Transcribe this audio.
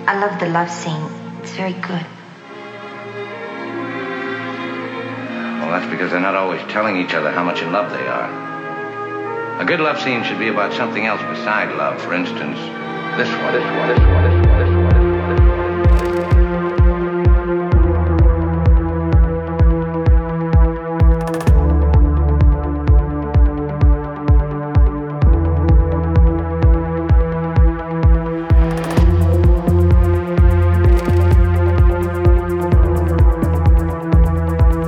I love the love scene. It's very good. Well, that's because they're not always telling each other how much in love they are. A good love scene should be about something else beside love. For instance, this one.